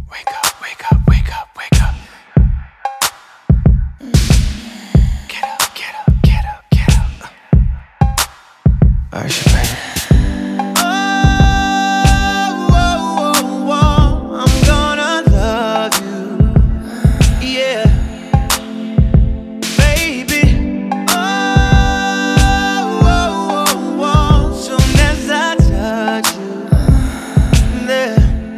Wake up, wake up, wake up, wake up. Get up, get up, get up, get up. Alright, baby. I'm gonna love you, yeah, baby. Soon as I touch you, yeah,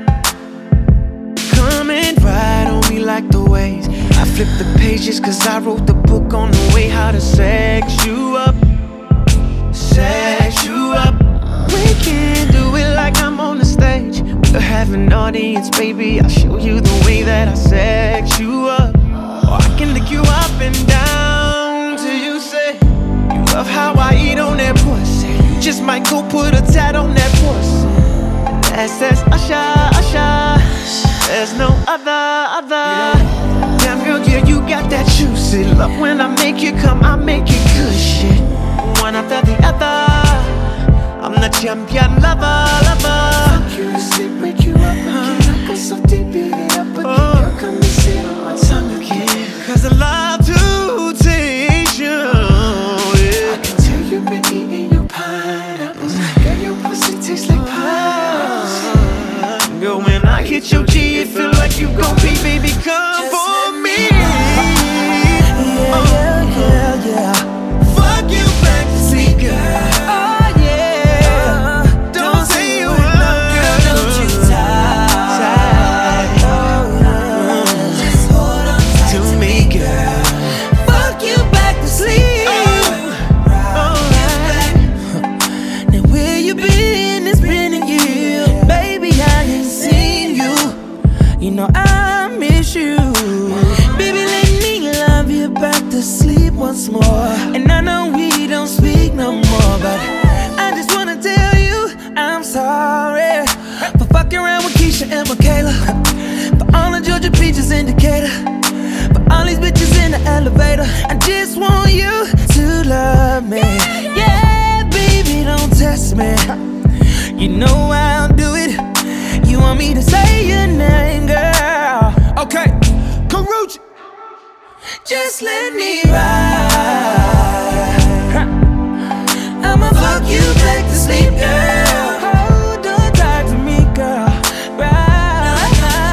coming right on me like the waves. I flip the pages 'cause I wrote the book on the way how to sex you up, sex you up. We can do it like I'm on the stage. We'll have an audience, baby. I'll show you the way that I sex you up. Or I can lick you up and down till you say you love how I eat on that pussy. You just might go put a tat on that pussy. And says Usher, Usher. There's no other. Damn girl, yeah, you got that juicy love. When I make you come, I make it good shit. One after the other. I'm the champion lover. Fuck you to sleep, wake you up again. Go so deep, beat it up again. Girl, come and sit on my tongue again. 'Cause I love to taste you, yeah. I can tell you've been eating your pineapples. Girl, your pussy tastes like pineapples. Girl, when I hit your G, it feel like you gon' be, baby, come for me. Yeah. Fuck you back to sleep, girl. You know I miss you. Baby, let me love you back to sleep once more. And I know we don't speak no more, but I just wanna tell you I'm sorry for fucking around with Keisha and Michaela, for all the Georgia Peaches in Decatur, for all these bitches in the elevator. I just want you to love me. Yeah, baby, don't test me. You know I'll do it. You want me to say your name, girl? Okay, Karuchi. Just let me ride. I'ma fuck you back to sleep, girl. Hold on tight to me, girl. Ride.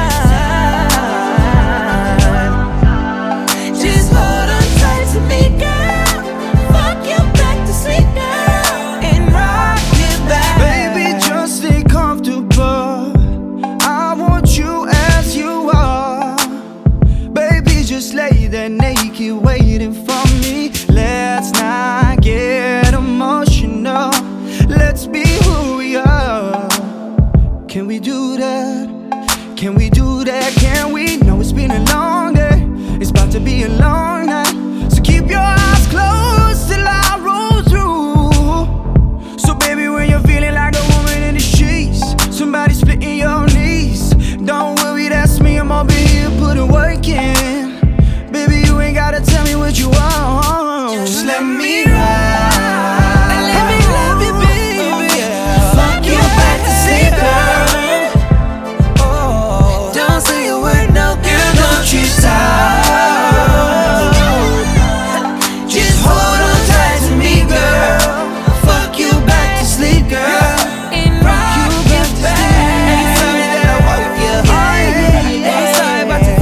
Just hold on tight to me, girl. Fuck you back to sleep, girl. And rock it back. Baby, just stay comfortable. Just lay there naked, waiting for me. Let's not get emotional. Let's be who we are. Can we do that? Can we do that? Can we? No, it's been a long day. It's about to be a long night. So keep your eyes closed till I roll through. So baby, when you're feeling like a woman in the sheets, somebody splitting your knees, don't worry, that's me. I'm over here putting work in. Baby, you ain't gotta tell me what you want. Just let me ride. Let me love you, baby. Fuck you back to sleep, girl. Oh, don't say a word, no, girl, don't you stop. Just hold on tight to me, girl. Fuck you back to sleep, girl. And rock you back to sleep. Ain't sorry that I woke you. Ain't sorry about to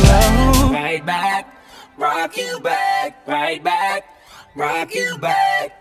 rock you back, right back, rock you back,